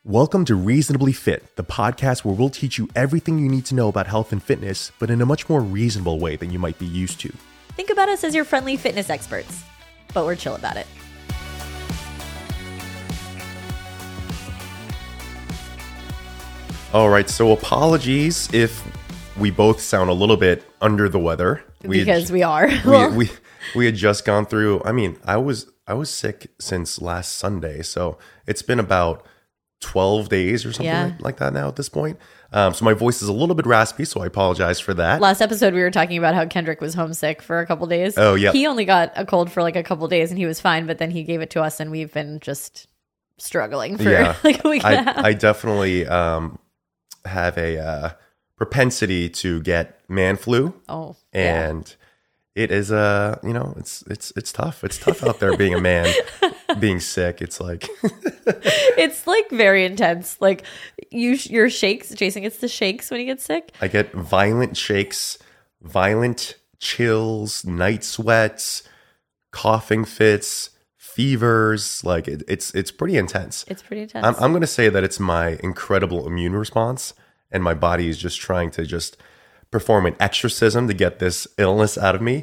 Welcome to Reasonably Fit, the podcast where we'll teach you everything you need to know about health and fitness, but in a much more reasonable way than you might be used to. Think about us as your friendly fitness experts, but we're chill about it. All right, so apologies if we both sound a little bit under the weather. Because we are. We had just gone through, I was sick since last Sunday, so it's been about 12 days or something like that now at this point. So my voice is a little bit raspy, so I apologize for that. Last episode, we were talking about how Kendrick was homesick for a couple days. Oh, yeah. He only got a cold for like a couple days and he was fine, but then he gave it to us and we've been just struggling for like a week and a half. I definitely have a propensity to get man flu. Oh, and it is it's tough. It's tough out there being a man, being sick. It's like it's like very intense. Like your shakes, Jason gets the shakes when he gets sick. I get violent shakes, violent chills, night sweats, coughing fits, fevers. Like it's pretty intense. It's pretty intense. I'm going to say that it's my incredible immune response, and my body is just trying to perform an exorcism to get this illness out of me.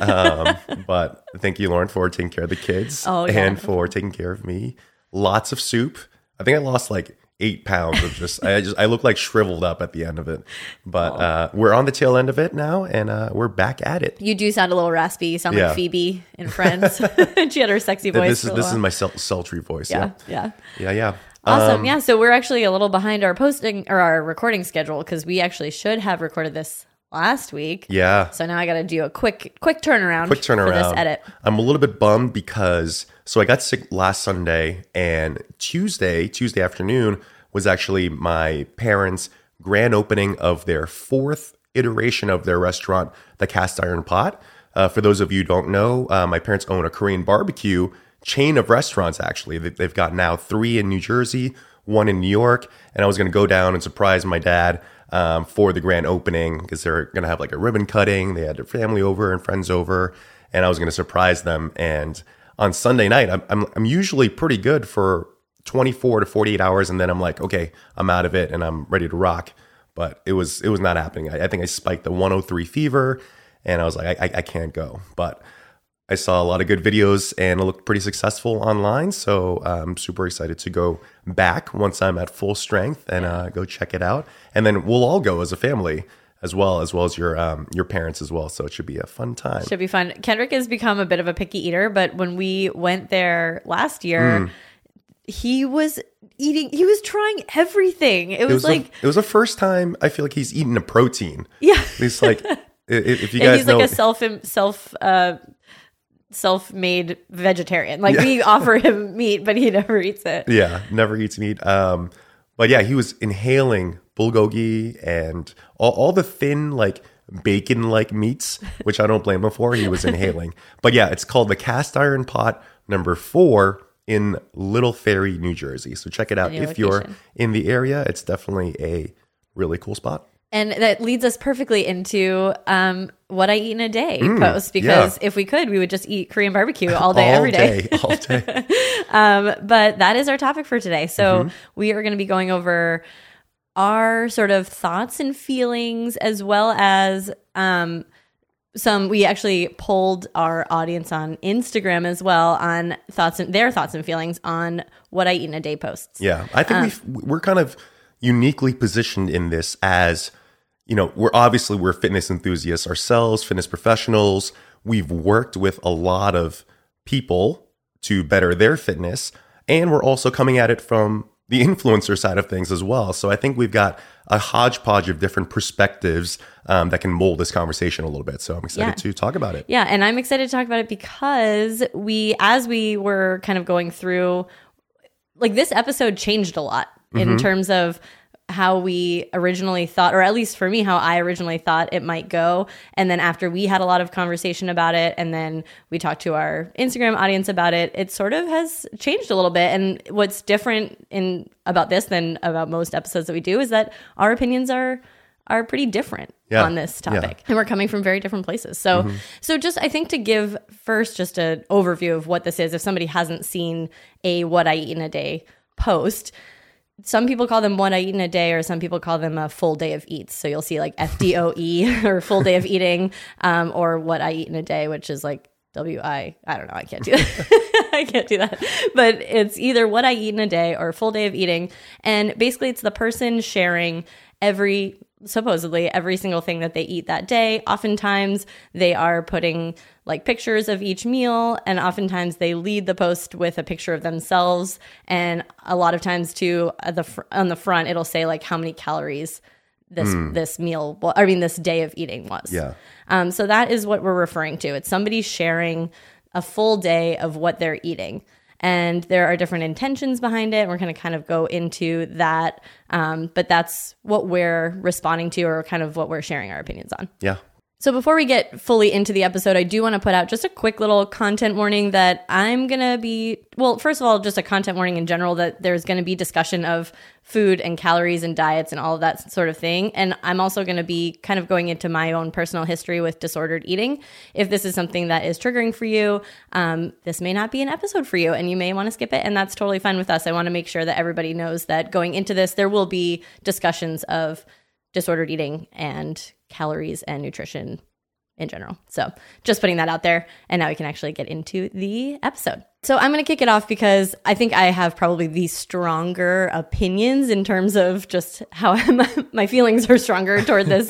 But thank you, Lauren, for taking care of the kids and for taking care of me. Lots of soup. I think I lost like 8 pounds of I look like shriveled up at the end of it. But we're on the tail end of it now, and we're back at it. You do sound a little raspy. You sound like Phoebe in Friends. She had her sexy voice. This is my sultry voice. Yeah. Awesome. Yeah. So we're actually a little behind our posting or our recording schedule because we actually should have recorded this last week. Yeah. So now I got to do a quick turnaround. For this edit. I'm a little bit bummed because I got sick last Sunday, and Tuesday afternoon was actually my parents' grand opening of their 4th iteration of their restaurant, the Cast Iron Pot. For those of you who don't know, my parents own a Korean barbecue chain of restaurants. Actually, they've got now 3 in New Jersey, 1 in New York, and I was going to go down and surprise my dad for the grand opening because they're going to have like a ribbon cutting. They had their family over and friends over, and I was going to surprise them. And on Sunday night, I'm usually pretty good for 24 to 48 hours, and then I'm like, okay, I'm out of it and I'm ready to rock. But it was not happening. I think I spiked the 103 fever, and I was like, I can't go. But I saw a lot of good videos and it looked pretty successful online. So I'm super excited to go back once I'm at full strength and go check it out. And then we'll all go as a family as well as your parents as well. So it should be a fun time. Should be fun. Kendrick has become a bit of a picky eater, but when we went there last year, he was trying everything. It was the first time I feel like he's eaten a protein. Yeah. He's like, if you guys know. He's like a self-made vegetarian. Like we offer him meat, but he never eats it. Yeah, never eats meat. But yeah, he was inhaling bulgogi and all the thin like bacon-like meats, which I don't blame him for. He was inhaling. But yeah, it's called the Cast Iron Pot number 4 in Little Ferry, New Jersey. So check it out if you're in the area. It's definitely a really cool spot. And that leads us perfectly into what I eat in a day post, because if we could, we would just eat Korean barbecue all day, every day. All day. But that is our topic for today. So we are going to be going over our sort of thoughts and feelings, as well as we actually polled our audience on Instagram as well on their thoughts and feelings on what I eat in a day posts. Yeah, I think we're kind of uniquely positioned in this as, we're fitness enthusiasts ourselves, fitness professionals. We've worked with a lot of people to better their fitness, and we're also coming at it from the influencer side of things as well. So I think we've got a hodgepodge of different perspectives that can mold this conversation a little bit. So I'm excited to talk about it. Yeah, and I'm excited to talk about it because as we were kind of going through, like, this episode changed a lot in terms of how we originally thought, or at least for me, how I originally thought it might go. And then after we had a lot of conversation about it, and then we talked to our Instagram audience about it, it sort of has changed a little bit. And what's different about this than about most episodes that we do is that our opinions are pretty different on this topic. And we're coming from very different places. So just, I think, to give first just an overview of what this is, if somebody hasn't seen a What I Eat in a Day post, some people call them what I eat in a day, or some people call them a full day of eats. So you'll see like FDOE or full day of eating, or what I eat in a day, which is like WI. I don't know. I can't do that. I can't do that. But it's either what I eat in a day or full day of eating. And basically it's the person sharing supposedly every single thing that they eat that day. Oftentimes they are putting like pictures of each meal, and oftentimes they lead the post with a picture of themselves. And a lot of times too, on the front, it'll say like how many calories this meal, this day of eating was. Yeah. So that is what we're referring to. It's somebody sharing a full day of what they're eating. And there are different intentions behind it. We're going to kind of go into that. But that's what we're responding to, or kind of what we're sharing our opinions on. Yeah. So before we get fully into the episode, I do want to put out just a quick little content warning that I'm going to be, well, first of all, just a content warning in general that there's going to be discussion of food and calories and diets and all of that sort of thing. And I'm also going to be kind of going into my own personal history with disordered eating. If this is something that is triggering for you, this may not be an episode for you and you may want to skip it, and that's totally fine with us. I want to make sure that everybody knows that going into this, there will be discussions of disordered eating and calories and nutrition in general. So just putting that out there. And now we can actually get into the episode. So I'm going to kick it off because I think I have probably the stronger opinions in terms of just how my feelings are stronger toward this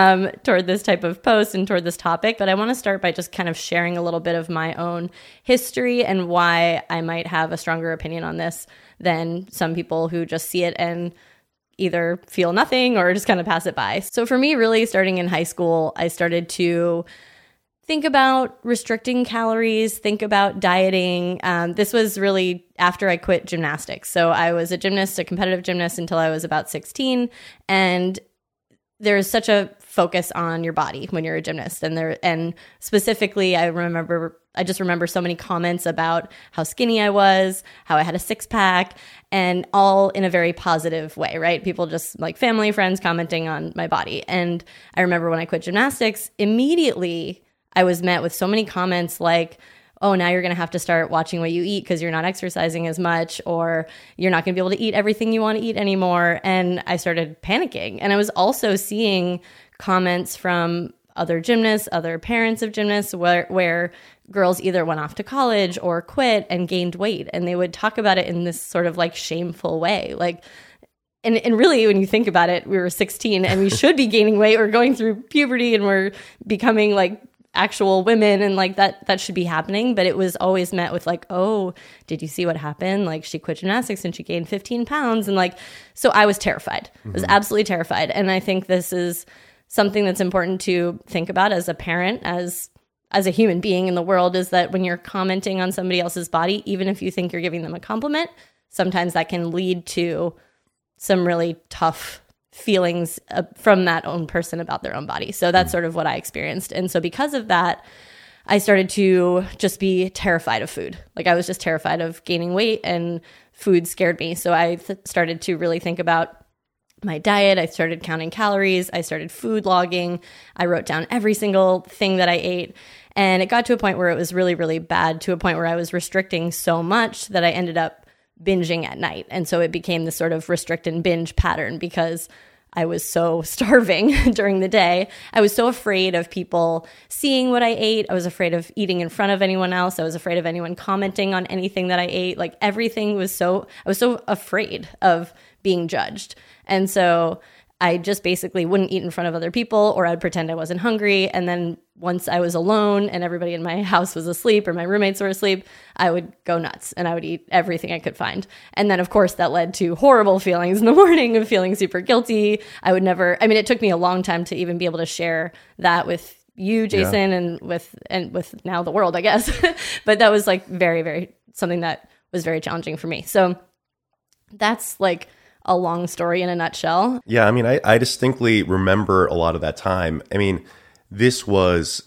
type of post and toward this topic. But I want to start by just kind of sharing a little bit of my own history and why I might have a stronger opinion on this than some people who just see it and either feel nothing or just kind of pass it by. So for me, really starting in high school, I started to think about restricting calories, think about dieting. This was really after I quit gymnastics. So I was a competitive gymnast until I was about 16. And there's such a focus on your body when you're a gymnast. And specifically, I just remember so many comments about how skinny I was, how I had a six pack, and all in a very positive way, right? People just like family, friends commenting on my body. And I remember when I quit gymnastics, immediately I was met with so many comments like, oh, now you're going to have to start watching what you eat because you're not exercising as much, or you're not going to be able to eat everything you want to eat anymore. And I started panicking. And I was also seeing comments from other gymnasts, other parents of gymnasts, where girls either went off to college or quit and gained weight. And they would talk about it in this sort of like shameful way. Like, and really, when you think about it, we were 16 and we should be gaining weight. We're going through puberty and we're becoming like actual women, and like that should be happening. But it was always met with like, oh, did you see what happened? Like, she quit gymnastics and she gained 15 pounds. And like, so I was terrified. I was absolutely terrified. And I think this is something that's important to think about as a parent, as a human being in the world, is that when you're commenting on somebody else's body, even if you think you're giving them a compliment, sometimes that can lead to some really tough feelings from that own person about their own body. So that's sort of what I experienced. And so because of that, I started to just be terrified of food. Like, I was just terrified of gaining weight, and food scared me. So I started to really think about my diet. I started counting calories. I started food logging. I wrote down every single thing that I ate. And it got to a point where it was really, really bad, to a point where I was restricting so much that I ended up binging at night. And so it became this sort of restrict and binge pattern because I was so starving during the day. I was so afraid of people seeing what I ate. I was afraid of eating in front of anyone else. I was afraid of anyone commenting on anything that I ate. Like, everything was I was so afraid of being judged. And so I just basically wouldn't eat in front of other people, or I'd pretend I wasn't hungry. And then once I was alone and everybody in my house was asleep or my roommates were asleep, I would go nuts and I would eat everything I could find. And then, of course, that led to horrible feelings in the morning of feeling super guilty. It took me a long time to even be able to share that with you, Jason, and with now the world, I guess. But that was like very, very something that was very challenging for me. So that's like a long story in a nutshell. Yeah, I distinctly remember a lot of that time. This was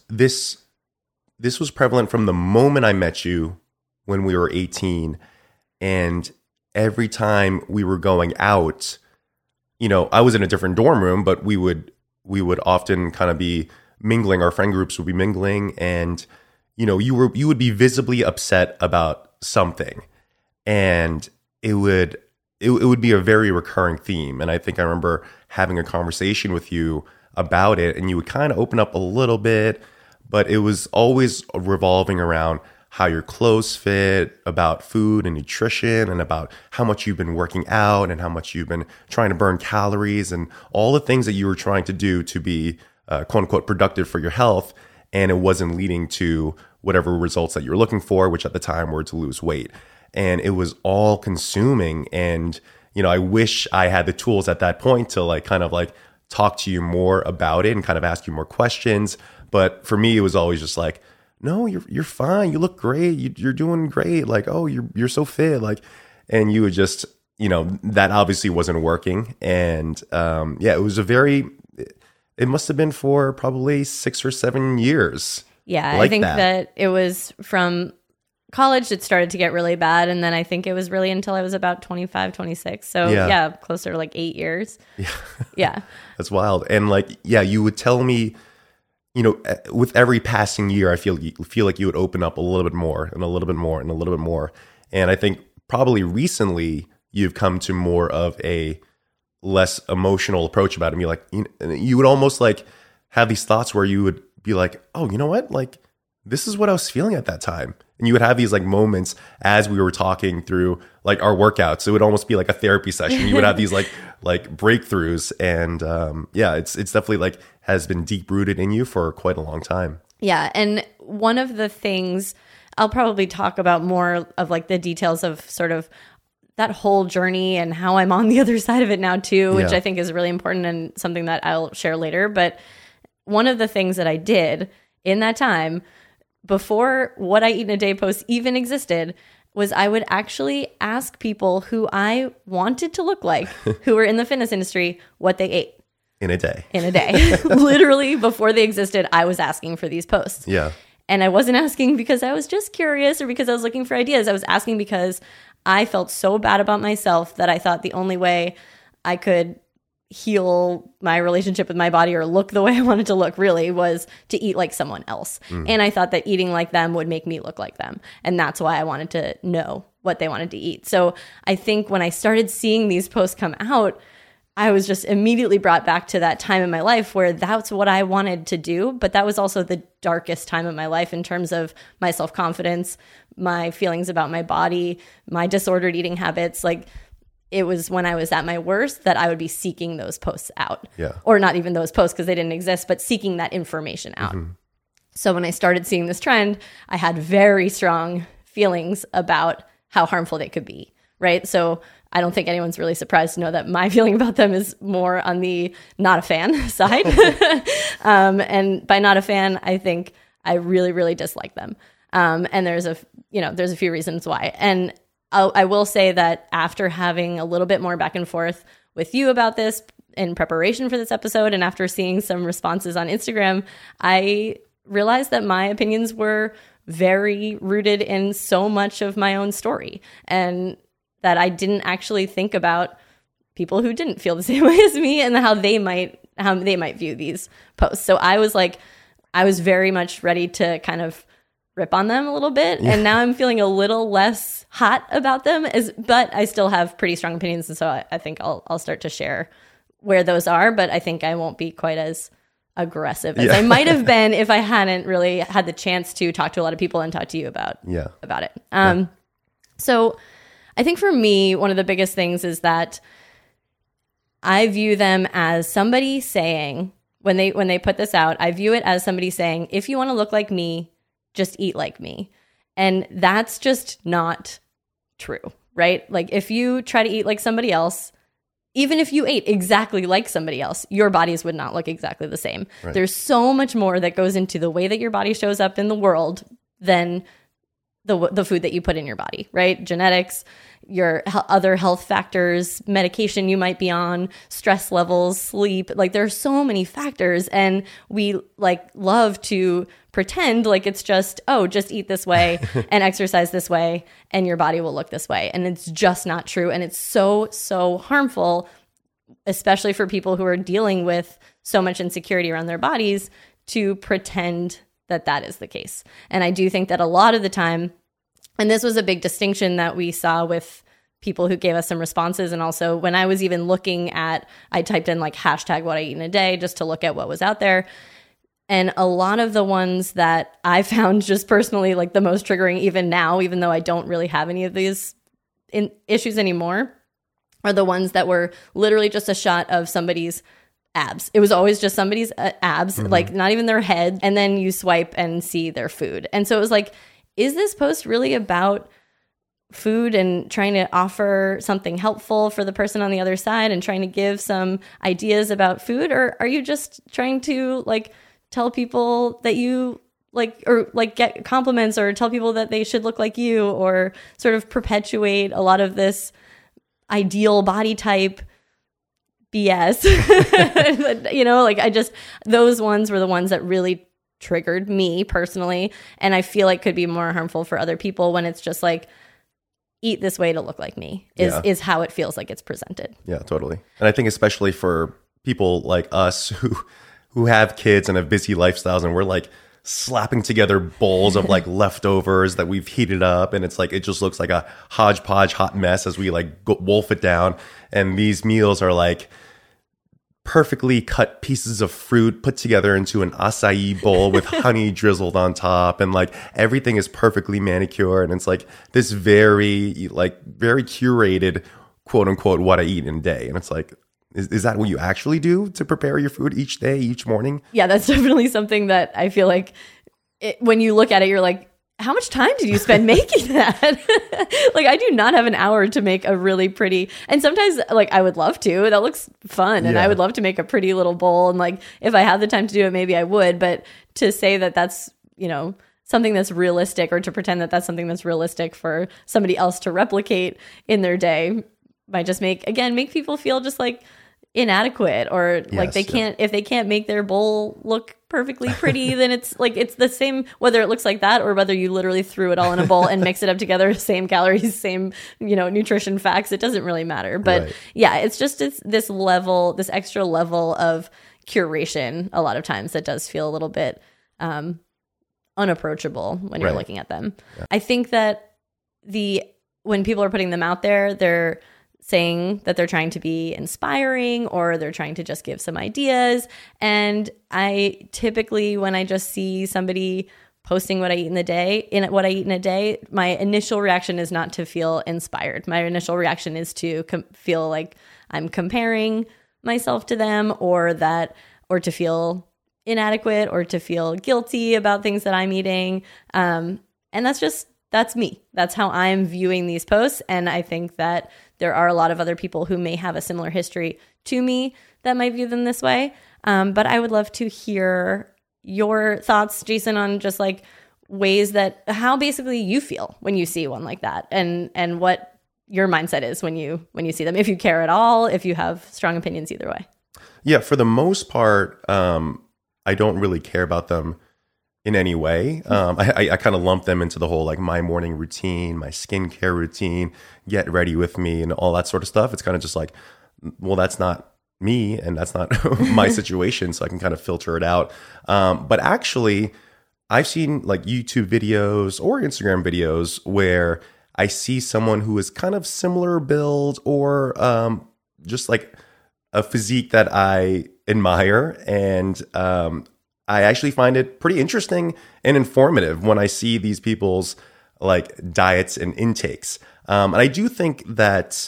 prevalent from the moment I met you when we were 18, and every time we were going out, I was in a different dorm room, but we would often kind of be mingling. Our friend groups would be mingling, and you would be visibly upset about something, and it would it would be a very recurring theme. And I think I remember having a conversation with you about it, and you would kind of open up a little bit, but it was always revolving around how your clothes fit, about food and nutrition, and about how much you've been working out and how much you've been trying to burn calories and all the things that you were trying to do to be quote unquote productive for your health. And it wasn't leading to whatever results that you were looking for, which at the time were to lose weight. And it was all consuming. And, I wish I had the tools at that point to like kind of like talk to you more about it and kind of ask you more questions. But for me, it was always just like, no, you're fine. You look great. You're doing great. Like, oh, you're so fit. Like, and you would just, that obviously wasn't working. And it was it must have been for probably 6 or 7 years. Yeah, I think that it was from college it started to get really bad, and then I think it was really until I was about 25, 26. So yeah closer to like 8 years. Yeah. That's wild. And like, you would tell me, with every passing year, I feel like you would open up a little bit more and a little bit more and a little bit more. And I think probably recently you've come to more of a less emotional approach about it. And like, you would almost like have these thoughts where you would be like, oh, you know what? Like, this is what I was feeling at that time. And you would have these like moments as we were talking through like our workouts. It would almost be like a therapy session. You would have these like breakthroughs. And it's definitely like has been deep rooted in you for quite a long time. Yeah. And one of the things I'll probably talk about more of like the details of sort of that whole journey and how I'm on the other side of it now too, which I think is really important and something that I'll share later. But one of the things that I did in that time before What I Eat in a Day post even existed was I would actually ask people who I wanted to look like, who were in the fitness industry, what they ate. In a day. Literally before they existed, I was asking for these posts. Yeah. And I wasn't asking because I was just curious or because I was looking for ideas. I was asking because I felt so bad about myself that I thought the only way I could heal my relationship with my body or look the way I wanted to look really was to eat like someone else. And I thought that eating like them would make me look like them. And that's why I wanted to know what they wanted to eat. So I think when I started seeing these posts come out, I was just immediately brought back to that time in my life where that's what I wanted to do. But that was also the darkest time of my life in terms of my self-confidence, my feelings about my body, my disordered eating habits. Like, it was when I was at my worst that I would be seeking those posts out. Yeah. Or not even those posts because they didn't exist, but seeking that information out. Mm-hmm. So when I started seeing this trend, I had very strong feelings about how harmful they could be, right? So I don't think anyone's really surprised to know that my feeling about them is more on the not a fan side. And by not a fan, I think I really, really dislike them. And there's a few reasons why. And I will say that after having a little bit more back and forth with you about this in preparation for this episode, and after seeing some responses on Instagram, I realized that my opinions were very rooted in so much of my own story, and that I didn't actually think about people who didn't feel the same way as me and how they might view these posts. So I was very much ready to kind of rip on them a little bit. Yeah. And now I'm feeling a little less hot about them, but I still have pretty strong opinions. And so I think I'll start to share where those are, but I think I won't be quite as aggressive as I might have been if I hadn't really had the chance to talk to a lot of people and talk to you about it. So I think for me, one of the biggest things is that I view them as somebody saying, when they put this out, I view it as somebody saying, if you want to look like me, just eat like me. And that's just not true, right? Like, if you try to eat like somebody else, even if you ate exactly like somebody else, your bodies would not look exactly the same. Right. There's so much more that goes into the way that your body shows up in the world than the food that you put in your body, right? Genetics, your other health factors, medication you might be on, stress levels, sleep. Like, there are so many factors, and we love to pretend like it's just eat this way and exercise this way and your body will look this way. And it's just not true. And it's so, so harmful, especially for people who are dealing with so much insecurity around their bodies, to pretend that is the case. And I do think that a lot of the time, and this was a big distinction that we saw with people who gave us some responses. And also when I was even looking at, I typed in like hashtag what I eat in a day just to look at what was out there. And a lot of the ones that I found just personally like the most triggering even now, even though I don't really have any of these issues anymore, are the ones that were literally just a shot of somebody's abs. It was always just somebody's abs, like not even their head. And then you swipe and see their food. And so it was like, is this post really about food and trying to offer something helpful for the person on the other side and trying to give some ideas about food? Or are you just trying to like tell people that you like, or like get compliments or tell people that they should look like you, or sort of perpetuate a lot of this ideal body type BS? You know, like those ones were the ones that really triggered me personally. And I feel like could be more harmful for other people when it's just like, eat this way to look like me is how it feels like it's presented. Yeah, totally. And I think especially for people like us who have kids and have busy lifestyles, and we're like slapping together bowls of like leftovers that we've heated up, and it's like it just looks like a hodgepodge hot mess as we like wolf it down. And these meals are like perfectly cut pieces of fruit put together into an acai bowl with honey drizzled on top, and like everything is perfectly manicured, and it's like this very curated quote unquote what I eat in a day. And it's like, is that what you actually do to prepare your food each day, each morning? Yeah, that's definitely something that I feel like when you look at it, you're like, how much time did you spend making that? Like, I do not have an hour to make a really pretty, and sometimes like I would love to, that looks fun. And I would love to make a pretty little bowl. And like, if I had the time to do it, maybe I would, but to say that that's, you know, something that's realistic, or to pretend that that's something that's realistic for somebody else to replicate in their day might just make people feel just like inadequate, or like they can't, if they can't make their bowl look perfectly pretty, then it's like, it's the same whether it looks like that or whether you literally threw it all in a bowl and mix it up together, same calories, same, you know, nutrition facts. It doesn't really matter. But yeah, it's this level, this extra level of curation a lot of times that does feel a little bit unapproachable when you're looking at them. I think that when people are putting them out there, they're saying that they're trying to be inspiring, or they're trying to just give some ideas. And I typically, when I just see somebody posting what I eat in a day, my initial reaction is not to feel inspired. My initial reaction is to feel like I'm comparing myself to them, or to feel inadequate, or to feel guilty about things that I'm eating. And that's me. That's how I'm viewing these posts. And I think that there are a lot of other people who may have a similar history to me that might view them this way. But I would love to hear your thoughts, Jason, on just like ways that, how basically you feel when you see one like that, and what your mindset is when you see them, if you care at all, if you have strong opinions either way. Yeah, for the most part, I don't really care about them in any way. I kind of lump them into the whole like my morning routine, my skincare routine, get ready with me, and all that sort of stuff. It's kind of just like, well, that's not me, and that's not my situation, so I can kind of filter it out. But actually, I've seen like YouTube videos or Instagram videos where I see someone who is kind of similar build, or just like a physique that I admire, and I actually find it pretty interesting and informative when I see these people's like diets and intakes. And I do think that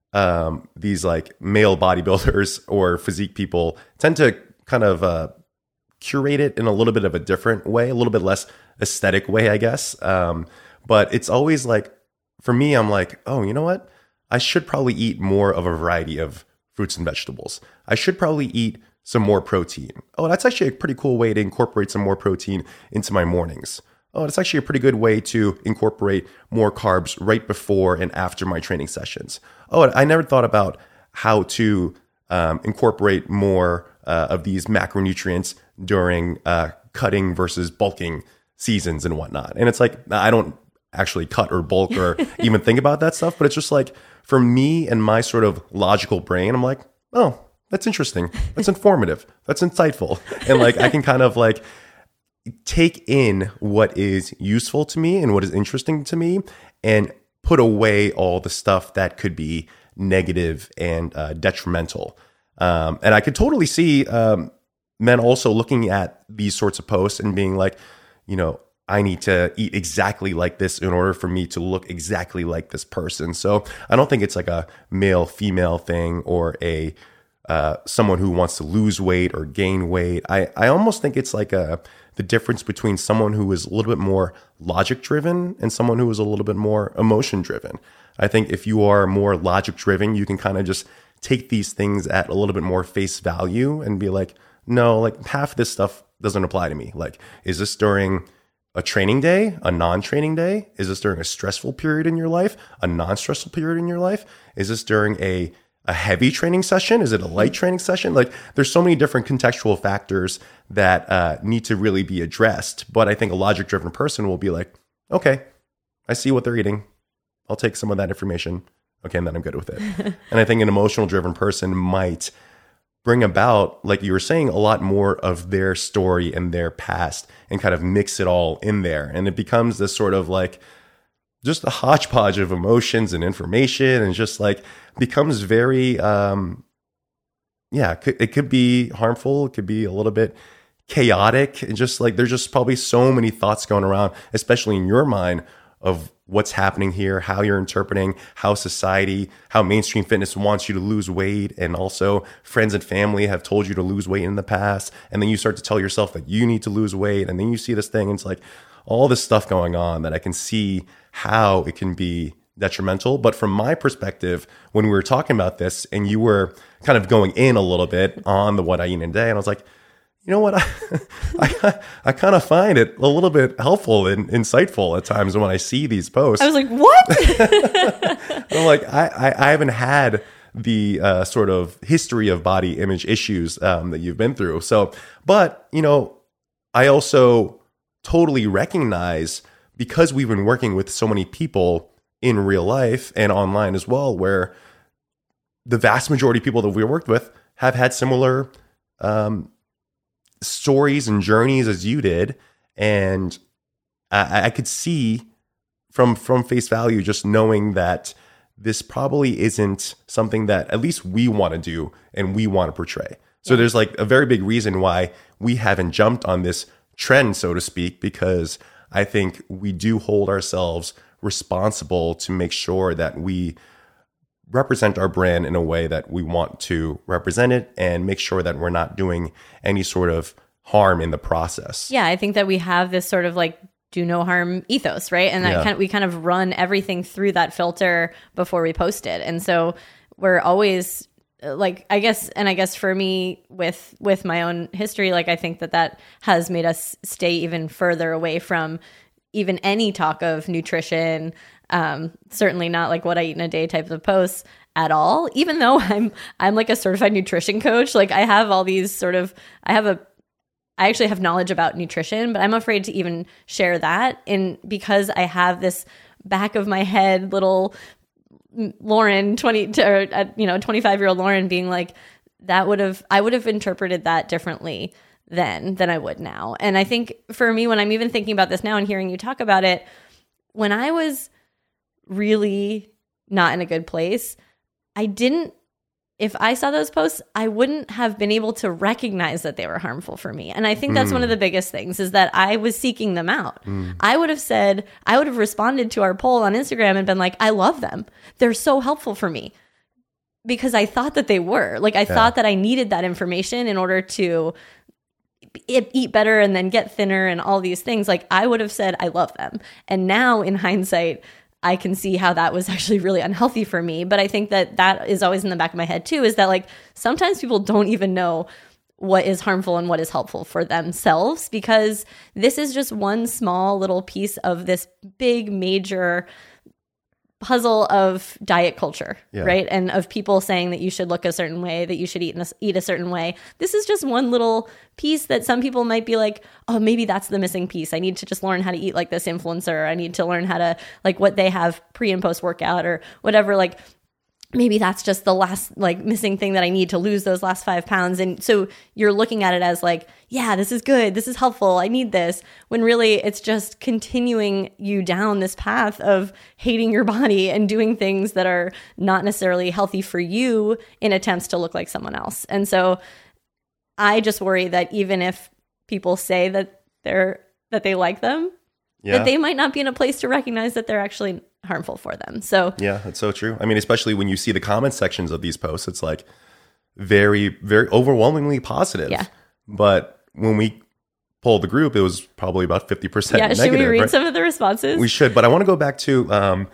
these like male bodybuilders or physique people tend to kind of curate it in a little bit of a different way, a little bit less aesthetic way, I guess. But it's always like, for me, I'm like, oh, you know what? I should probably eat more of a variety of fruits and vegetables. I should probably eat some more protein. Oh, that's actually a pretty cool way to incorporate some more protein into my mornings. Oh, that's actually a pretty good way to incorporate more carbs right before and after my training sessions. Oh, I never thought about how to incorporate more of these macronutrients during cutting versus bulking seasons and whatnot. And it's like, I don't actually cut or bulk or even think about that stuff, but it's just like, for me and my sort of logical brain, I'm like, oh, that's interesting. That's informative. That's insightful. And like, I can kind of like take in what is useful to me and what is interesting to me, and put away all the stuff that could be negative and detrimental. And I could totally see men also looking at these sorts of posts and being like, I need to eat exactly like this in order for me to look exactly like this person. So I don't think it's like a male female thing or a someone who wants to lose weight or gain weight. I almost think it's like the difference between someone who is a little bit more logic driven and someone who is a little bit more emotion driven. I think if you are more logic driven, you can kind of just take these things at a little bit more face value and be like, no, like half this stuff doesn't apply to me. Like, is this during a training day, a non-training day? Is this during a stressful period in your life, a non-stressful period in your life? Is this during a heavy training session? Is it a light training session? Like, there's so many different contextual factors that need to really be addressed. But I think a logic-driven person will be like, okay, I see what they're eating. I'll take some of that information. Okay, and then I'm good with it. And I think an emotional-driven person might bring about, like you were saying, a lot more of their story and their past and kind of mix it all in there. And it becomes this sort of like just a hodgepodge of emotions and information, and just like becomes very, it could be harmful. It could be a little bit chaotic. And just like, there's just probably so many thoughts going around, especially in your mind, of what's happening here, how you're interpreting, how society, how mainstream fitness wants you to lose weight. And also friends and family have told you to lose weight in the past. And then you start to tell yourself that you need to lose weight. And then you see this thing, and it's like all this stuff going on that I can see how it can be detrimental. But from my perspective, when we were talking about this and you were kind of going in a little bit on the what I eat in a day, and I was like, you know what? I kind of find it a little bit helpful and insightful at times when I see these posts. I was like, what? I'm like, I haven't had the sort of history of body image issues that you've been through. So, but, I also totally recognize, because we've been working with so many people in real life and online as well, where the vast majority of people that we worked with have had similar stories and journeys as you did. And I could see from face value, just knowing that this probably isn't something that at least we want to do and we want to portray. So there's like a very big reason why we haven't jumped on this trend, so to speak, because I think we do hold ourselves responsible to make sure that we represent our brand in a way that we want to represent it, and make sure that we're not doing any sort of harm in the process. Yeah, I think that we have this sort of like do no harm ethos, right? And that we kind of run everything through that filter before we post it. And so we're always like, I guess for me with my own history, like I think that has made us stay even further away from even any talk of nutrition. Certainly not like what I eat in a day type of posts at all, even though I'm like a certified nutrition coach. Like I have all these sort of, I actually have knowledge about nutrition, but I'm afraid to even share that because I have this back of my head little Lauren 25-year-old Lauren being like, I would have interpreted that differently then than I would now. And I think for me, when I'm even thinking about this now and hearing you talk about it, when I was really not in a good place, if I saw those posts, I wouldn't have been able to recognize that they were harmful for me. And I think that's one of the biggest things, is that I was seeking them out. I would have responded to our poll on Instagram and been like, I love them. They're so helpful for me, because I thought that they were. Like I thought that I needed that information in order to eat better and then get thinner and all these things. Like I would have said, I love them. And now in hindsight, I can see how that was actually really unhealthy for me. But I think that is always in the back of my head too, is that like sometimes people don't even know what is harmful and what is helpful for themselves, because this is just one small little piece of this big major puzzle of diet culture, right? And of people saying that you should look a certain way, that you should eat a certain way. This is just one little piece that some people might be like, oh, maybe that's the missing piece. I need to just learn how to eat like this influencer. I need to learn how to like what they have pre and post workout or whatever. Like maybe that's just the last like missing thing that I need to lose those last 5 pounds. And so you're looking at it as like, yeah, this is good. This is helpful. I need this. When really it's just continuing you down this path of hating your body and doing things that are not necessarily healthy for you in attempts to look like someone else. And so I just worry that even if people say that they like them, that they might not be in a place to recognize that they're actually harmful for them. So yeah, that's so true. I mean, especially when you see the comment sections of these posts, it's like very, very overwhelmingly positive. Yeah. But when we polled the group, it was probably about 50% negative. Should we read some of the responses? We should, but I want to go back to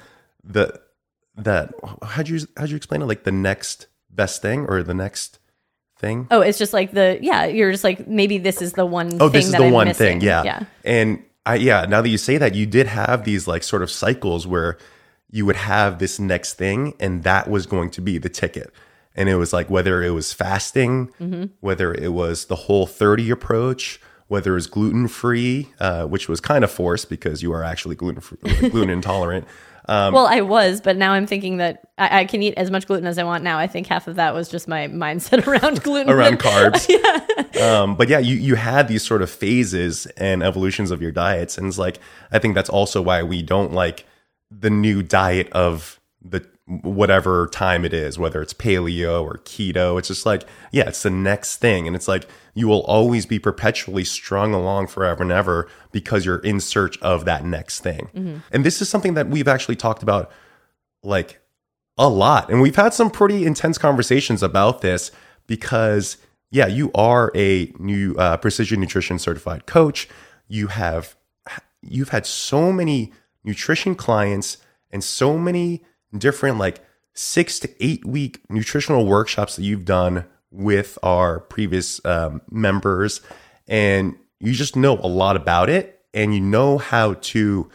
how'd you explain it? Like the next best thing or the next thing? Oh, it's just like you're just like, maybe this is the one thing. Oh, this is that the I'm one missing. thing. Yeah. And now that you say that, you did have these like sort of cycles where you would have this next thing and that was going to be the ticket. And it was like, whether it was fasting, whether it was the Whole30 approach, whether it was gluten-free, which was kind of forced because you are actually gluten intolerant. Well, I was, but now I'm thinking that I can eat as much gluten as I want now. I think half of that was just my mindset around gluten. Around carbs. But yeah, you had these sort of phases and evolutions of your diets. And it's like, I think that's also why we don't like the new diet of the whatever time it is, whether it's paleo or keto. It's just like, yeah, it's the next thing. And it's like, you will always be perpetually strung along forever and ever because you're in search of that next thing. And this is something that we've actually talked about like a lot. And we've had some pretty intense conversations about this because, yeah, you are a new precision nutrition certified coach. You've had so many nutrition clients and so many different like 6 to 8 week nutritional workshops that you've done with our previous members, and you just know a lot about it, and you know how to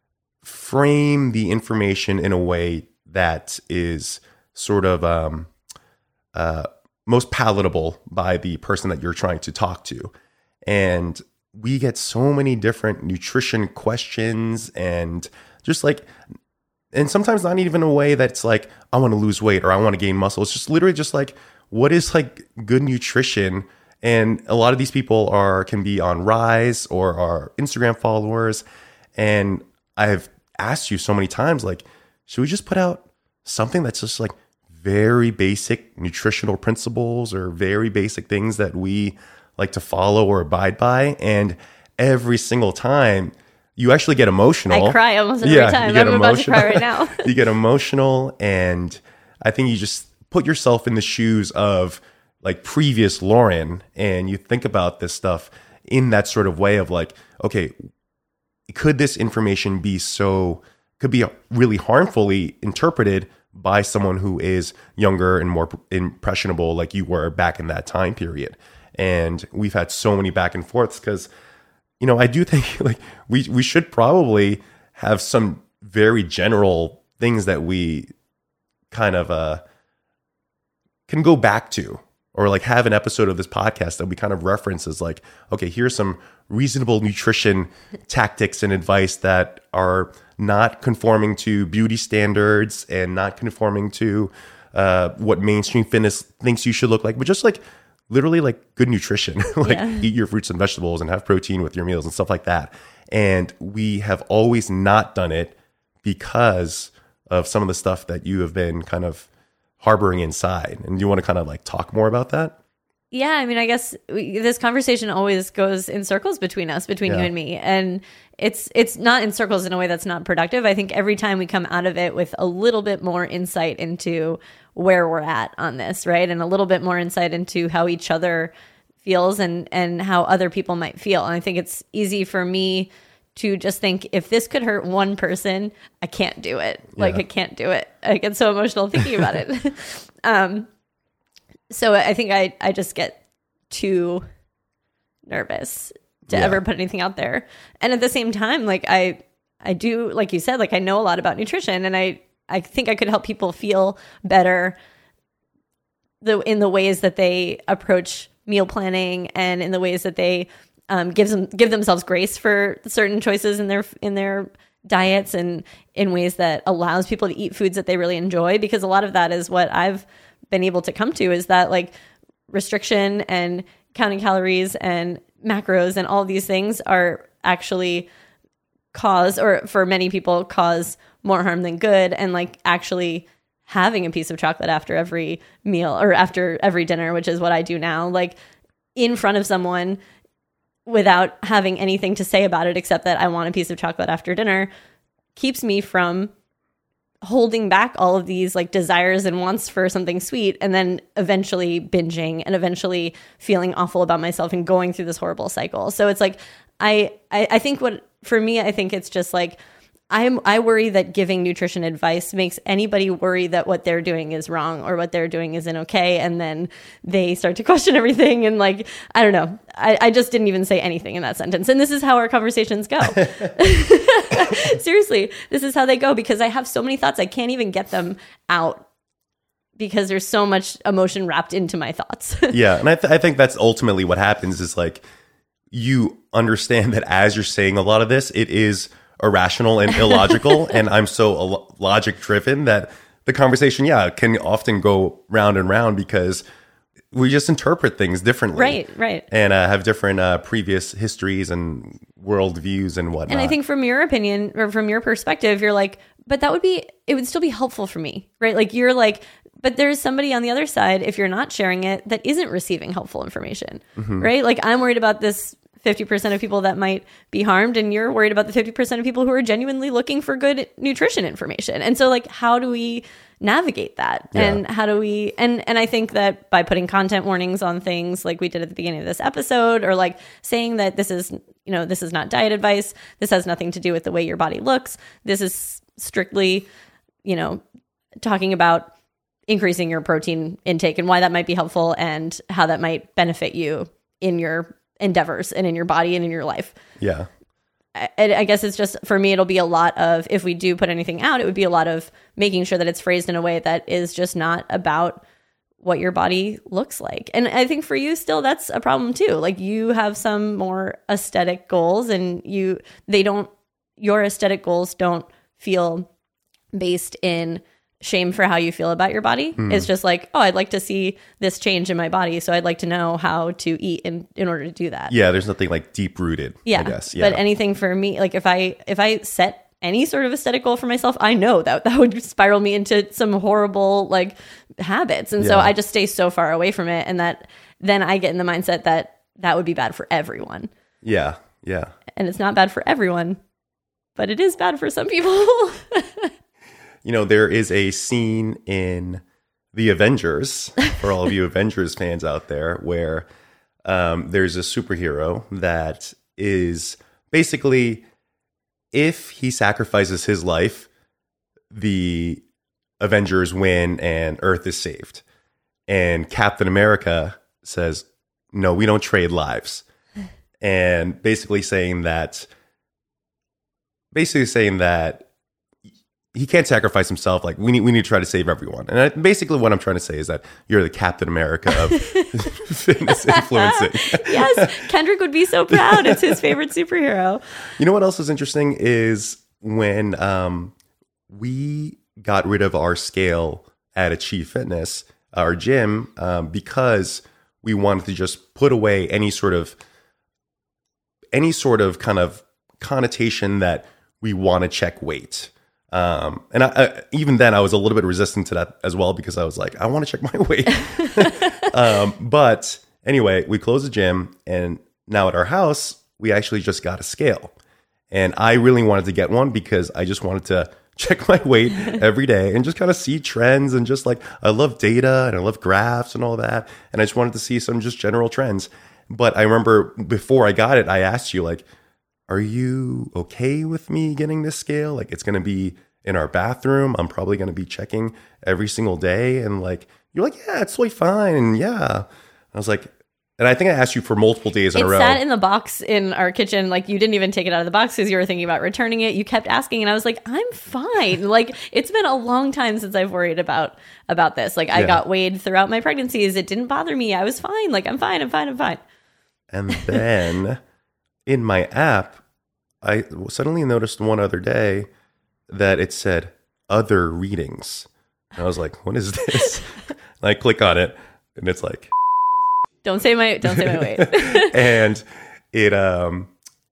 frame the information in a way that is sort of most palatable by the person that you're trying to talk to. And we get so many different nutrition questions and just like, and sometimes not even a way that's like, I want to lose weight or I want to gain muscle. It's just literally just like, what is like good nutrition? And a lot of these people can be on Rise or are Instagram followers. And I've asked you so many times, like, should we just put out something that's just like very basic nutritional principles or very basic things that we like to follow or abide by? And every single time, you actually get emotional. I cry almost every time. I'm about to cry right now. You get emotional, and I think you just put yourself in the shoes of like previous Lauren, and you think about this stuff in that sort of way of like, okay, could this information could be really harmfully interpreted by someone who is younger and more impressionable like you were back in that time period? And we've had so many back and forths because, you know, I do think like we should probably have some very general things that we kind of can go back to, or like have an episode of this podcast that we kind of reference as like, okay, here's some reasonable nutrition tactics and advice that are not conforming to beauty standards and not conforming to what mainstream fitness thinks you should look like, but just like literally like good nutrition, like eat your fruits and vegetables and have protein with your meals and stuff like that. And we have always not done it because of some of the stuff that you have been kind of harboring inside. And do you want to kind of like talk more about that? Yeah, I mean, I guess this conversation always goes in circles between you and me. And it's not in circles in a way that's not productive. I think every time we come out of it with a little bit more insight into where we're at on this, right? And a little bit more insight into how each other feels and how other people might feel. And I think it's easy for me to just think, if this could hurt one person, I can't do it. Like, I can't do it. I get so emotional thinking about it. So I think I just get too nervous to ever put anything out there. And at the same time, like I do, like you said, like I know a lot about nutrition, and I think I could help people feel better in the ways that they approach meal planning and in the ways that they give themselves grace for certain choices in their diets and in ways that allows people to eat foods that they really enjoy, because a lot of that is what I've been able to come to, is that like restriction and counting calories and macros and all these things are actually cause, or for many people cause more harm than good. And like actually having a piece of chocolate after every meal or after every dinner, which is what I do now, like in front of someone without having anything to say about it except that I want a piece of chocolate after dinner, keeps me from holding back all of these like desires and wants for something sweet, and then eventually binging and eventually feeling awful about myself and going through this horrible cycle. So it's like I think what for me, I think it's just like I worry that giving nutrition advice makes anybody worry that what they're doing is wrong or what they're doing isn't okay. And then they start to question everything. And like, I don't know. I just didn't even say anything in that sentence. And this is how our conversations go. Seriously, this is how they go, because I have so many thoughts. I can't even get them out because there's so much emotion wrapped into my thoughts. Yeah. And I think that's ultimately what happens is like, you understand that as you're saying a lot of this, it is irrational and illogical. And I'm so logic driven that the conversation, can often go round and round because we just interpret things differently. Right. And have different previous histories and worldviews and whatnot. And I think from your opinion or from your perspective, you're like, but it would still be helpful for me, right? Like you're like, but there's somebody on the other side, if you're not sharing it, that isn't receiving helpful information, right? Like I'm worried about this 50% of people that might be harmed, and you're worried about the 50% of people who are genuinely looking for good nutrition information. And so like, how do we navigate that? Yeah. And how do we, and I think that by putting content warnings on things like we did at the beginning of this episode, or like saying that this is not diet advice, this has nothing to do with the way your body looks, this is strictly, talking about increasing your protein intake and why that might be helpful and how that might benefit you in your endeavors and in your body and in your life. Yeah. I guess it's just, for me, it'll be a lot of, if we do put anything out, it would be a lot of making sure that it's phrased in a way that is just not about what your body looks like. And I think for you still, that's a problem too. Like you have some more aesthetic goals, and your aesthetic goals don't feel based in shame for how you feel about your body. It's just like, oh, I'd like to see this change in my body, so I'd like to know how to eat in order to do that. Yeah, there's nothing like deep rooted, I guess. Yeah. But anything for me, like if I set any sort of aesthetic goal for myself, I know that would spiral me into some horrible like habits. And so I just stay so far away from it, and that then I get in the mindset that would be bad for everyone. Yeah. Yeah. And it's not bad for everyone, but it is bad for some people. There is a scene in The Avengers, for all of you Avengers fans out there, where there's a superhero that is basically, if he sacrifices his life, the Avengers win and Earth is saved. And Captain America says, no, we don't trade lives. And basically saying that he can't sacrifice himself. Like we need to try to save everyone. And basically what I'm trying to say is that you're the Captain America of fitness influencing. Yes, Kendrick would be so proud. It's his favorite superhero. You know what else is interesting is when we got rid of our scale at Achieve Fitness, our gym, because we wanted to just put away any sort of kind of connotation that we want to check weight. And I, even then I was a little bit resistant to that as well, because I was like, I want to check my weight. But anyway, we closed the gym, and now at our house, we actually just got a scale. And I really wanted to get one because I just wanted to check my weight every day and just kind of see trends, and just like, I love data and I love graphs and all that. And I just wanted to see some just general trends. But I remember before I got it, I asked you like, are you okay with me getting this scale? Like, it's going to be in our bathroom. I'm probably going to be checking every single day. And like, you're like, yeah, it's totally fine. And yeah. I was like, and I think I asked you for multiple days in a row. It sat in the box in our kitchen. Like, you didn't even take it out of the box because you were thinking about returning it. You kept asking, and I was like, I'm fine. Like, it's been a long time since I've worried about this. Like, I got weighed throughout my pregnancies. It didn't bother me. I was fine. Like, I'm fine. And then in my app, I suddenly noticed one other day that it said other readings. And I was like, what is this? And I click on it and it's like, Don't say my weight. and it, and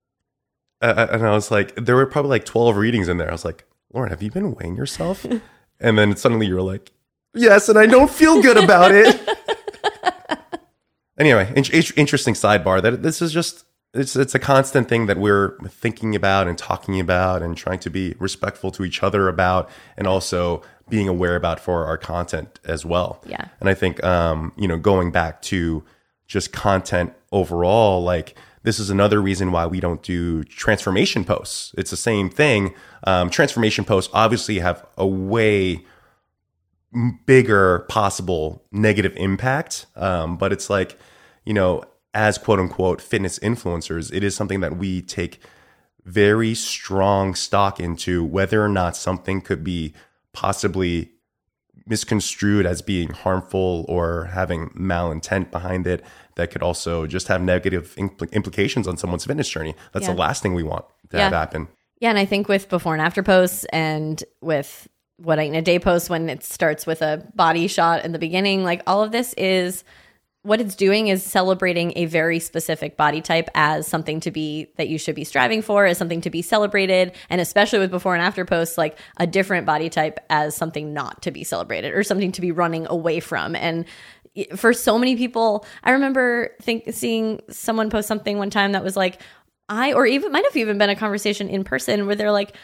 I was like, there were probably like 12 readings in there. I was like, Lauren, have you been weighing yourself? And then suddenly you were like, yes, and I don't feel good about it. Anyway, interesting sidebar that this is just, it's a constant thing that we're thinking about and talking about and trying to be respectful to each other about, and also being aware about for our content as well. Yeah. And I think, going back to just content overall, like this is another reason why we don't do transformation posts. It's the same thing. Transformation posts obviously have a way bigger possible negative impact. But it's like, as quote unquote fitness influencers, it is something that we take very strong stock into, whether or not something could be possibly misconstrued as being harmful or having malintent behind it, that could also just have negative implications on someone's fitness journey. That's the last thing we want to have happen. Yeah. And I think with before and after posts and with what I eat in a day posts, when it starts with a body shot in the beginning, like all of this is what it's doing is celebrating a very specific body type as something to be, that you should be striving for, as something to be celebrated. And especially with before and after posts, like a different body type as something not to be celebrated or something to be running away from. And for so many people, I remember seeing someone post something one time that was like, or even might have even been a conversation in person where they're like,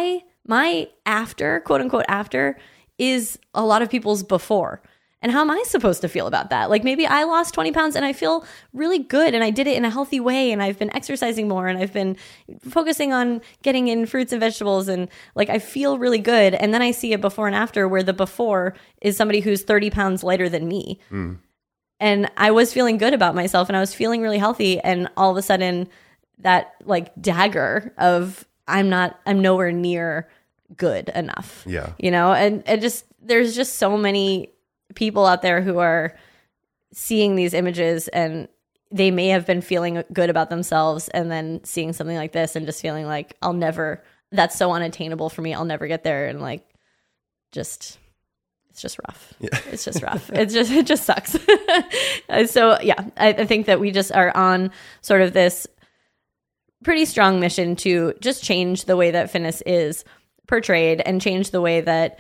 my after, quote unquote after, is a lot of people's before. And how am I supposed to feel about that? Like maybe I lost 20 pounds and I feel really good and I did it in a healthy way and I've been exercising more and I've been focusing on getting in fruits and vegetables and like I feel really good. And then I see a before and after where the before is somebody who's 30 pounds lighter than me. And I was feeling good about myself and I was feeling really healthy. And all of a sudden that like dagger of I'm nowhere near good enough. Yeah. And there's just so many people out there who are seeing these images and they may have been feeling good about themselves and then seeing something like this and just feeling like that's so unattainable for me. I'll never get there. And like, it's just rough. Yeah. It's just rough. It just sucks. So yeah, I think that we just are on sort of this pretty strong mission to just change the way that fitness is portrayed and change the way that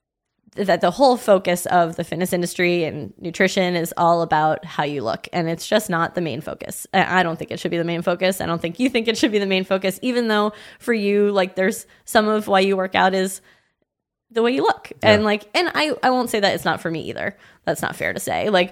the whole focus of the fitness industry and nutrition is all about how you look. And it's just not the main focus. I don't think it should be the main focus. I don't think you think it should be the main focus, even though for you, like there's some of why you work out is the way you look. Yeah. And I won't say that it's not for me either. That's not fair to say. Like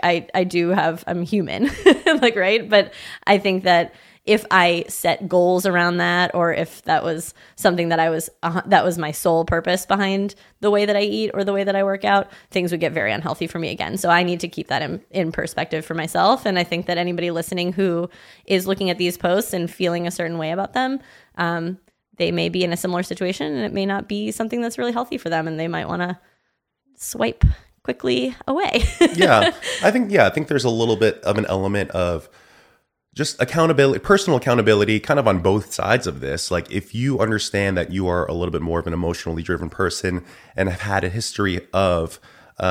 I'm human, like, right. But I think that if I set goals around that, or if that was something that that was my sole purpose behind the way that I eat or the way that I work out, things would get very unhealthy for me again. So I need to keep that in perspective for myself. And I think that anybody listening who is looking at these posts and feeling a certain way about them, they may be in a similar situation and it may not be something that's really healthy for them. And they might want to swipe quickly away. Yeah. I think there's a little bit of an element of just accountability, personal accountability, kind of on both sides of this. Like if you understand that you are a little bit more of an emotionally driven person and have had a history of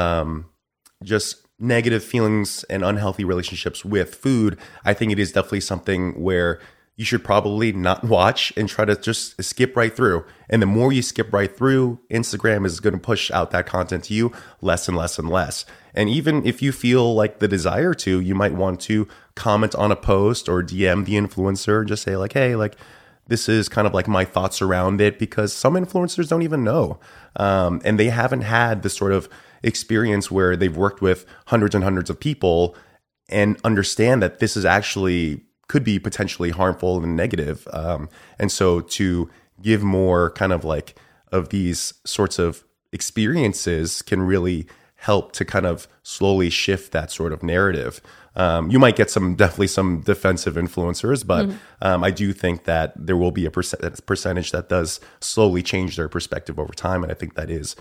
just negative feelings and unhealthy relationships with food, I think it is definitely something where you should probably not watch and try to just skip right through. And the more you skip right through, Instagram is going to push out that content to you less and less and less. And even if you feel like the desire to, you might want to comment on a post or DM the influencer and just say like, hey, like this is kind of like my thoughts around it, because some influencers don't even know. And they haven't had the sort of experience where they've worked with hundreds and hundreds of people and understand that this is actually could be potentially harmful and negative. And so to give more kind of like of these sorts of experiences can really help to kind of slowly shift that sort of narrative. You might get definitely some defensive influencers, but I do think that there will be a percentage that does slowly change their perspective over time. And I think that is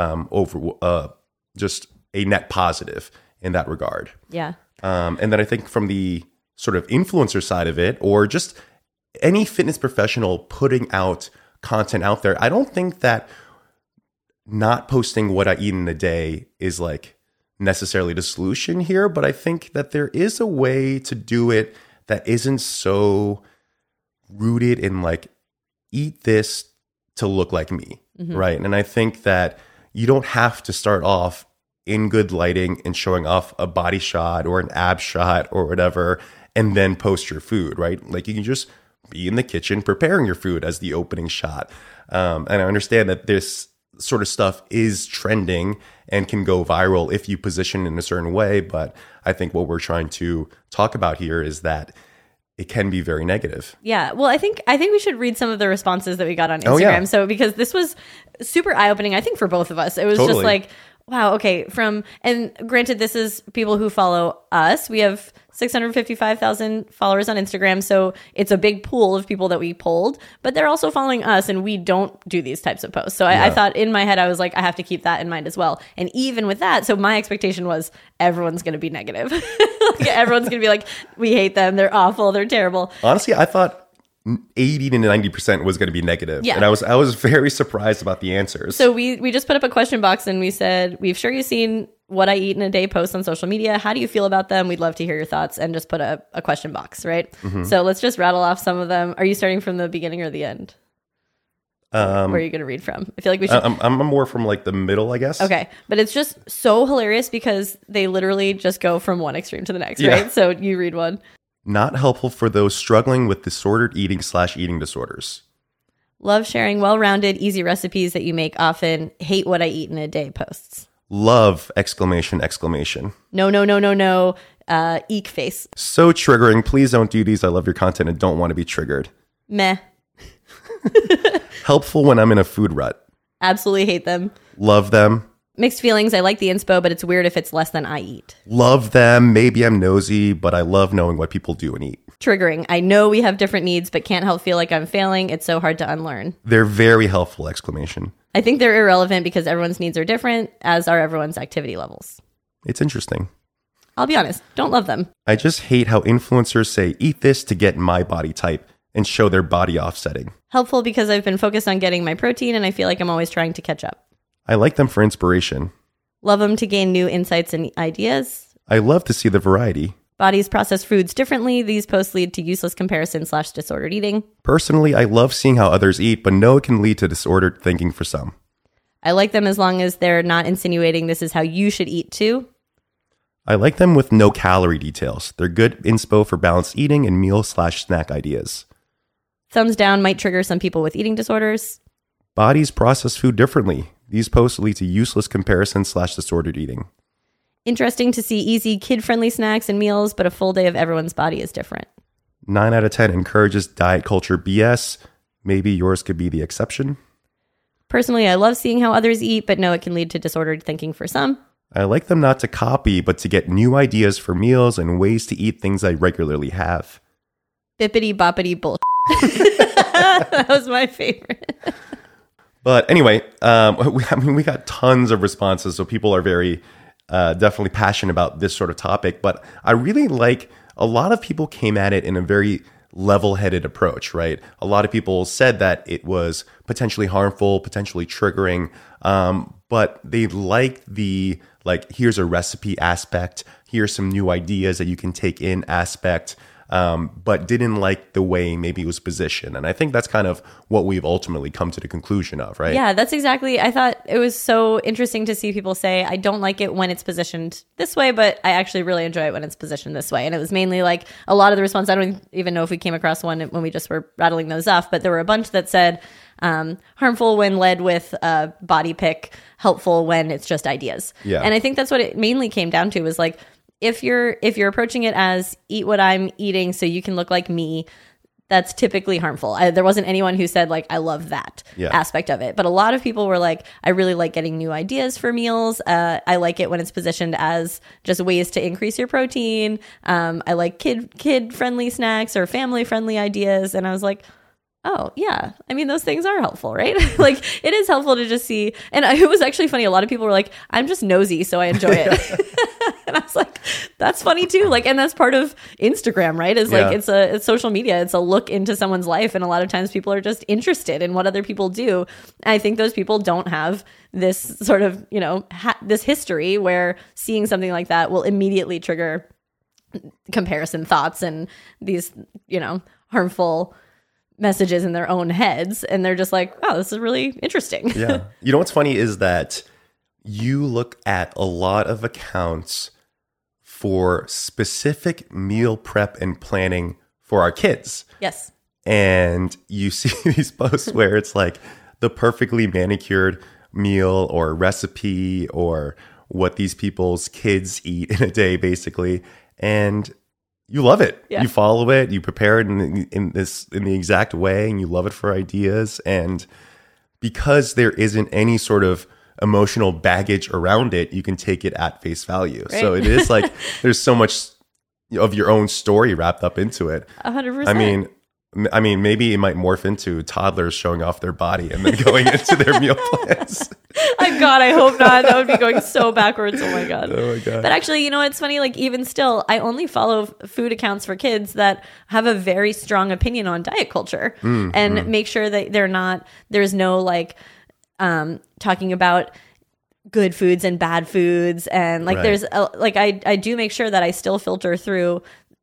just a net positive in that regard. Yeah. And then I think from the sort of influencer side of it, or just any fitness professional putting out content out there, I don't think that not posting what I eat in a day is like necessarily the solution here, but I think that there is a way to do it that isn't so rooted in like, eat this to look like me, right? And I think that you don't have to start off in good lighting and showing off a body shot or an ab shot or whatever, and then post your food, right? Like you can just be in the kitchen preparing your food as the opening shot. And I understand that this sort of stuff is trending and can go viral if you position in a certain way. But I think what we're trying to talk about here is that it can be very negative. Yeah. Well, I think we should read some of the responses that we got on Instagram. Oh, yeah. So because this was super eye-opening, I think, for both of us. It was just like, wow, okay, and granted, this is people who follow us. We have 655,000 followers on Instagram, so it's a big pool of people that we polled, but they're also following us, and we don't do these types of posts. So I thought in my head, I was like, I have to keep that in mind as well. And even with that, so my expectation was everyone's going to be negative. Like, everyone's going to be like, we hate them, they're awful, they're terrible. Honestly, I thought 80 to 90% was going to be negative. Yeah. And I was very surprised about the answers. So we just put up a question box and we said, we've sure you've seen what I eat in a day posts on social media. How do you feel about them? We'd love to hear your thoughts, and just put a question box, right? So let's just rattle off some of them. Are you starting from the beginning or the end? Where are you going to read from? I feel like we should. I'm more from like the middle, I guess. Okay. But it's just so hilarious because they literally just go from one extreme to the next, Yeah. right? So you read one. Not helpful for those struggling with disordered eating/eating disorders. Love sharing well-rounded, easy recipes that you make often. Hate what I eat in a day posts. Love! Exclamation, exclamation. No. Eek face. So triggering. Please don't do these. I love your content and don't want to be triggered. Meh. Helpful when I'm in a food rut. Absolutely hate them. Love them. Mixed feelings. I like the inspo, but it's weird if it's less than I eat. Love them. Maybe I'm nosy, but I love knowing what people do and eat. Triggering. I know we have different needs, but can't help feel like I'm failing. It's so hard to unlearn. They're very helpful! Exclamation. I think they're irrelevant because everyone's needs are different, as are everyone's activity levels. It's interesting. I'll be honest. Don't love them. I just hate how influencers say, eat this to get my body type and show their body offsetting. Helpful because I've been focused on getting my protein and I feel like I'm always trying to catch up. I like them for inspiration. Love them to gain new insights and ideas. I love to see the variety. Bodies process foods differently. These posts lead to useless comparison/disordered eating. Personally, I love seeing how others eat, but know it can lead to disordered thinking for some. I like them as long as they're not insinuating this is how you should eat too. I like them with no calorie details. They're good inspo for balanced eating and meal/snack ideas. Thumbs down might trigger some people with eating disorders. Bodies process food differently. These posts lead to useless comparison/disordered eating. Interesting to see easy kid-friendly snacks and meals, but a full day of everyone's body is different. 9 out of 10 encourages diet culture BS. Maybe yours could be the exception. Personally, I love seeing how others eat, but know it can lead to disordered thinking for some. I like them not to copy, but to get new ideas for meals and ways to eat things I regularly have. Bippity boppity bullshit. That was my favorite. But anyway, we got tons of responses, so people are very definitely passionate about this sort of topic. But I really like a lot of people came at it in a very level-headed approach, right? A lot of people said that it was potentially harmful, potentially triggering, but they liked the, like, here's a recipe aspect, here's some new ideas that you can take in aspect, but didn't like the way maybe it was positioned. And I think that's kind of what we've ultimately come to the conclusion of, right? Yeah, that's exactly. I thought it was so interesting to see people say, I don't like it when it's positioned this way, but I actually really enjoy it when it's positioned this way. And it was mainly like a lot of the response. I don't even know if we came across one when we just were rattling those off, but there were a bunch that said harmful when led with a body pic, helpful when it's just ideas. Yeah. And I think that's what it mainly came down to, was like, if you're approaching it as eat what I'm eating so you can look like me, that's typically harmful. There wasn't anyone who said, like, I love that aspect of it. But a lot of people were like, I really like getting new ideas for meals. I like it when it's positioned as just ways to increase your protein. I like kid-friendly snacks or family-friendly ideas. And I was like, oh, yeah. I mean, those things are helpful, right? Like, it is helpful to just see. And it was actually funny. A lot of people were like, I'm just nosy, so I enjoy it. And I was like, that's funny too. Like, and that's part of Instagram, right? Is like, it's social media. It's a look into someone's life. And a lot of times people are just interested in what other people do. And I think those people don't have this sort of, this history where seeing something like that will immediately trigger comparison thoughts and these, harmful messages in their own heads. And they're just like, wow, this is really interesting. Yeah. You know what's funny is that you look at a lot of accounts for specific meal prep and planning for our kids. Yes. And you see these posts where it's like the perfectly manicured meal or recipe or what these people's kids eat in a day, basically. And you love it. Yeah. You follow it. You prepare it in the exact way, and you love it for ideas. And because there isn't any sort of emotional baggage around it, you can take it at face value. Right. So it is like there's so much of your own story wrapped up into it. 100%. I mean, maybe it might morph into toddlers showing off their body and then going into their meal plans. God, I hope not. That would be going so backwards. Oh my God. Oh my God. But actually, it's funny, like even still, I only follow food accounts for kids that have a very strong opinion on diet culture and make sure that there's no like talking about good foods and bad foods. And like, Right. I do make sure that I still filter through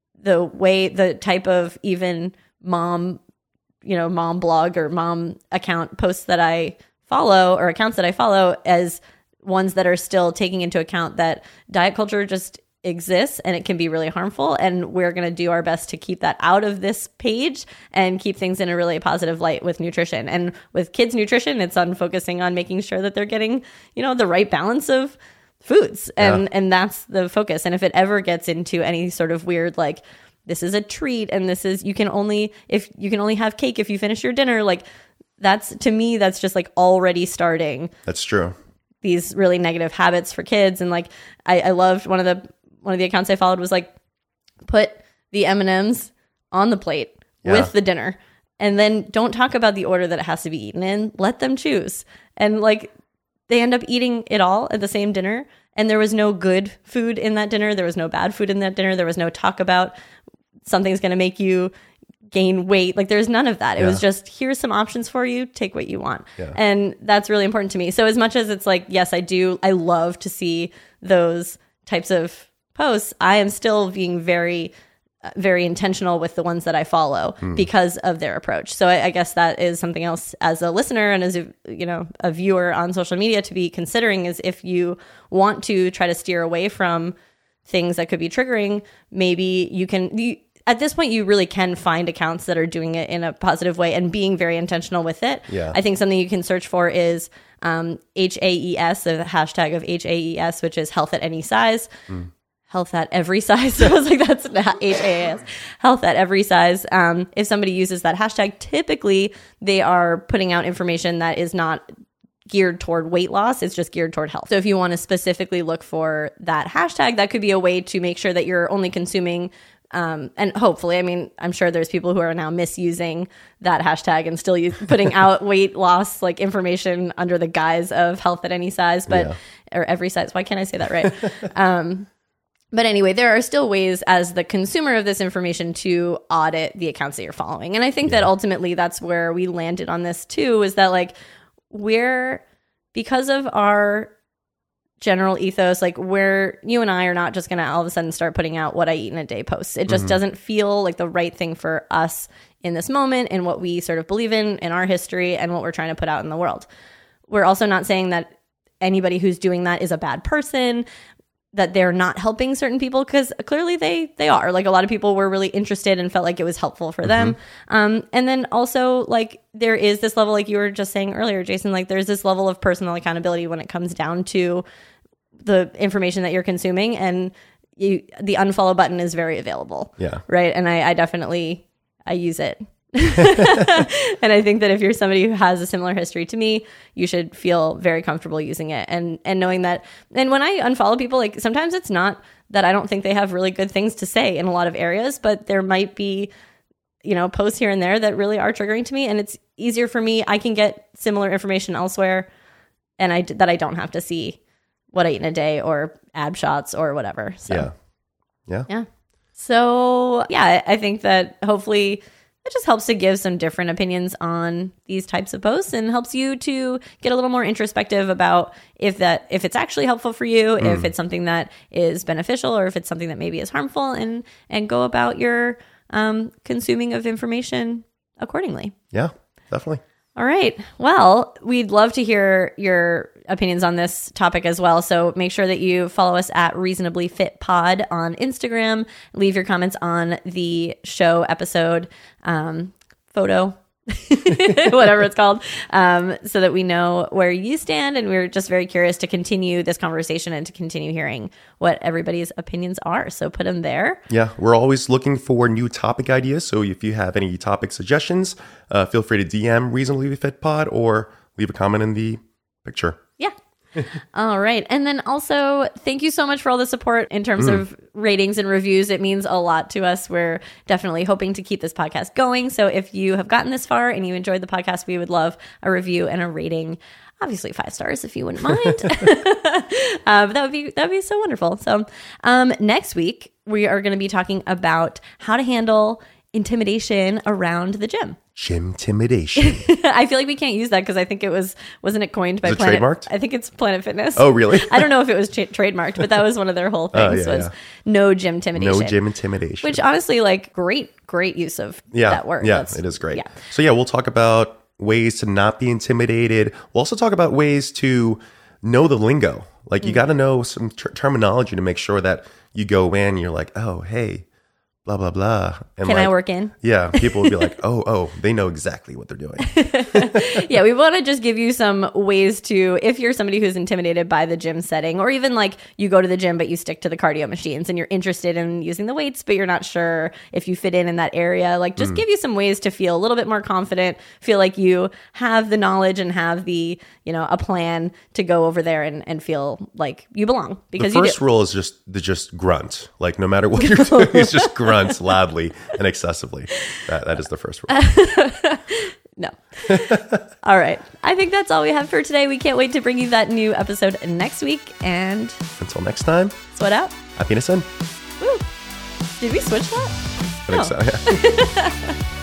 the type of even mom blog or mom account posts that I follow or accounts that I follow as ones that are still taking into account that diet culture just exists and it can be really harmful. And we're going to do our best to keep that out of this page and keep things in a really positive light with nutrition. And with kids' nutrition, it's on focusing on making sure that they're getting, the right balance of foods. And that's the focus. And if it ever gets into any sort of weird, like, this is a treat and this is, you can only have cake if you finish your dinner. Like that's just like already starting. That's true. These really negative habits for kids. And like, I loved one of the accounts I followed was like, put the M&Ms on the plate with the dinner and then don't talk about the order that it has to be eaten in. Let them choose. And like, they end up eating it all at the same dinner. And there was no good food in that dinner. There was no bad food in that dinner. There was no talk about something's going to make you gain weight. Like there's none of that. It was just, here's some options for you. Take what you want. Yeah. And that's really important to me. So as much as it's like, yes, I love to see those types of posts. I am still being very, very intentional with the ones that I follow because of their approach. So I guess that is something else as a listener and as a viewer on social media to be considering is if you want to try to steer away from things that could be triggering, maybe at this point, you really can find accounts that are doing it in a positive way and being very intentional with it. Yeah. I think something you can search for is HAES, the hashtag of HAES, which is health at any size. Health at every size. So I was like, that's not HAES. Health at every size. If somebody uses that hashtag, typically they are putting out information that is not geared toward weight loss. It's just geared toward health. So if you want to specifically look for that hashtag, that could be a way to make sure that you're only consuming and hopefully, I mean, I'm sure there's people who are now misusing that hashtag and still putting out weight loss like information under the guise of health at any size, or every size. Why can't I say that right? But anyway, there are still ways as the consumer of this information to audit the accounts that you're following. And I think that ultimately that's where we landed on this too, is that like because of our general ethos, like where you and I are not just going to all of a sudden start putting out what I eat in a day posts. It just doesn't feel like the right thing for us in this moment and what we sort of believe in our history and what we're trying to put out in the world. We're also not saying that anybody who's doing that is a bad person, that they're not helping certain people, because clearly they are. Like a lot of people were really interested and felt like it was helpful for them. And then also like there is this level, like you were just saying earlier, Jason, like there's this level of personal accountability when it comes down to the information that you're consuming, and the unfollow button is very available. Yeah. Right. And I definitely use it. And I think that if you're somebody who has a similar history to me, you should feel very comfortable using it and knowing that. And when I unfollow people, like sometimes it's not that I don't think they have really good things to say in a lot of areas, but there might be, posts here and there that really are triggering to me, and it's easier for me. I can get similar information elsewhere, and that I don't have to see what I eat in a day or ab shots or whatever. So, Yeah. So, yeah, I think that hopefully it just helps to give some different opinions on these types of posts and helps you to get a little more introspective about if it's actually helpful for you, if it's something that is beneficial, or if it's something that maybe is harmful, and go about your consuming of information accordingly. Yeah, definitely. All right. Well, we'd love to hear your opinions on this topic as well. So make sure that you follow us at Reasonably Fit Pod on Instagram. Leave your comments on the show episode photo, whatever it's called, so that we know where you stand. And we're just very curious to continue this conversation and to continue hearing what everybody's opinions are. So put them there. Yeah, we're always looking for new topic ideas. So if you have any topic suggestions, feel free to DM Reasonably Fit Pod or leave a comment in the picture. Yeah. All right. And then also, thank you so much for all the support in terms of ratings and reviews. It means a lot to us. We're definitely hoping to keep this podcast going. So if you have gotten this far and you enjoyed the podcast, we would love a review and a rating. Obviously 5 stars if you wouldn't mind. But that'd be so wonderful. So next week, we are going to be talking about how to handle intimidation around the gym. Gym-timidation. I feel like we can't use that because I think wasn't it coined by Is it Planet? trademarked? I think it's Planet Fitness. Oh, really? I don't know if it was trademarked, but that was one of their whole things no gym intimidation. No gym intimidation. Which honestly, like great use of that word. Yeah, it is great. Yeah. So we'll talk about ways to not be intimidated. We'll also talk about ways to know the lingo. Like you got to know some terminology to make sure that you go in, you're like, oh, hey, blah, blah, blah. And Can I work in? Yeah. People will be like, oh, they know exactly what they're doing. Yeah. We want to just give you some ways to, if you're somebody who's intimidated by the gym setting, or even like you go to the gym, but you stick to the cardio machines and you're interested in using the weights, but you're not sure if you fit in that area, like just give you some ways to feel a little bit more confident, feel like you have the knowledge and have the, a plan to go over there and feel like you belong. Because the first rule is just grunt. Like no matter what you're doing, it's just grunt loudly and excessively. That is the first rule. No. All right. I think that's all we have for today. We can't wait to bring you that new episode next week. And until next time, sweat out. Happiness in. Woo. Did we switch that? I think so, yeah.